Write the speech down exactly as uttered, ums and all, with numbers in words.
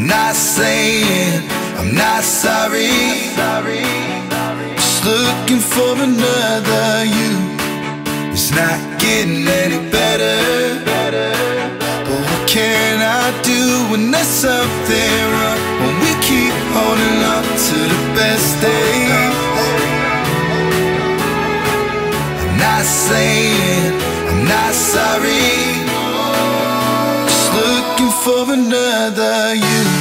not saying I'm not sorry. Just looking for another you. It's not getting any better. But what can I do when there's something wrong? When we keep holding on to the best days. I'm not saying I'm not sorry. Just looking for another you.